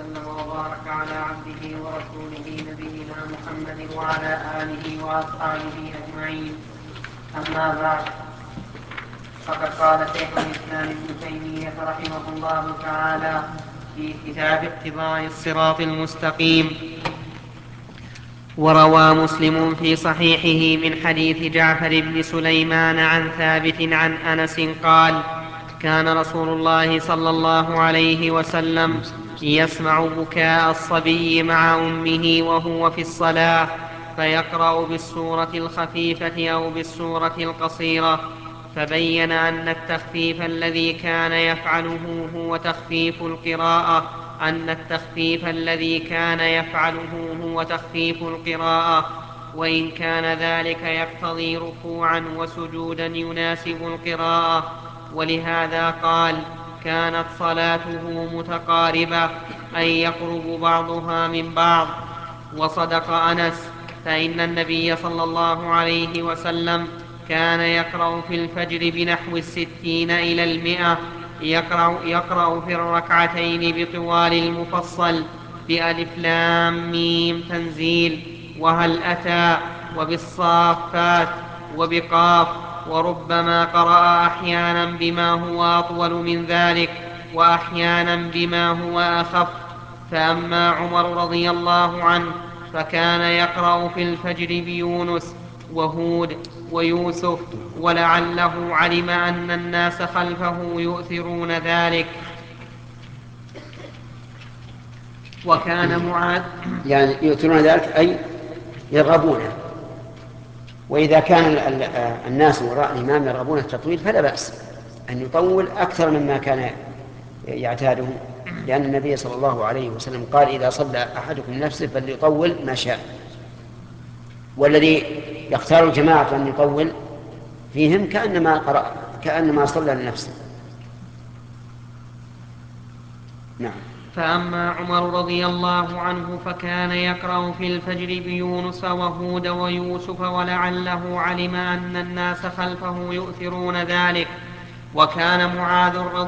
وسلم وبارك على عبده ورسوله نبينا محمد وعلى آله وأصحابه أجمعين. أما بعد، فقد قال شيخ الإسلام ابن تيمية رحمه الله تعالى في كتاب اقتضاء الصراط المستقيم: وروى مسلم في صحيحه من حديث جعفر بن سليمان عن ثابت عن أنس قال: كان رسول الله صلى الله عليه وسلم يسمع بكاء الصبي مع أمه وهو في الصلاة، فيقرأ بالسورة الخفيفة أو بالسورة القصيرة، فبين أن التخفيف الذي كان يفعله هو تخفيف القراءة، وإن كان ذلك يقتضي ركوعا وسجودا يناسب القراءة. ولهذا قال: كانت صلاته متقاربة، أي يقرب بعضها من بعض. وصدق أنس، فإن النبي صلى الله عليه وسلم كان يقرأ في الفجر بنحو 60 إلى 100، يقرأ في الركعتين بطوال المفصل، بألف لام ميم تنزيل، وهل أتى، وبالصافات، وبقاف، وربما قرأ أحيانا بما هو أطول من ذلك وأحيانا بما هو أخف. فأما عمر رضي الله عنه فكان يقرأ في الفجر بيونس وهود ويوسف، ولعله علم أن الناس خلفه يؤثرون ذلك. وكان معاذ يعني يؤثرون ذلك أي يرغبونه، وإذا كان الناس وراء الإمام يرغبون التطويل فلا بأس أن يطول أكثر مما كان يعتاده، لأن النبي صلى الله عليه وسلم قال: إذا صلى أحدكم نفسه فليطول ما شاء. والذي يختار الجماعة أن يطول فيهم كأنما صلى لنفسه. نعم. فأما عمر رضي الله عنه فكان يقرأ في الفجر بيونس وهود ويوسف، ولعله علم أن الناس خلفه يؤثرون ذلك. وكان معاذ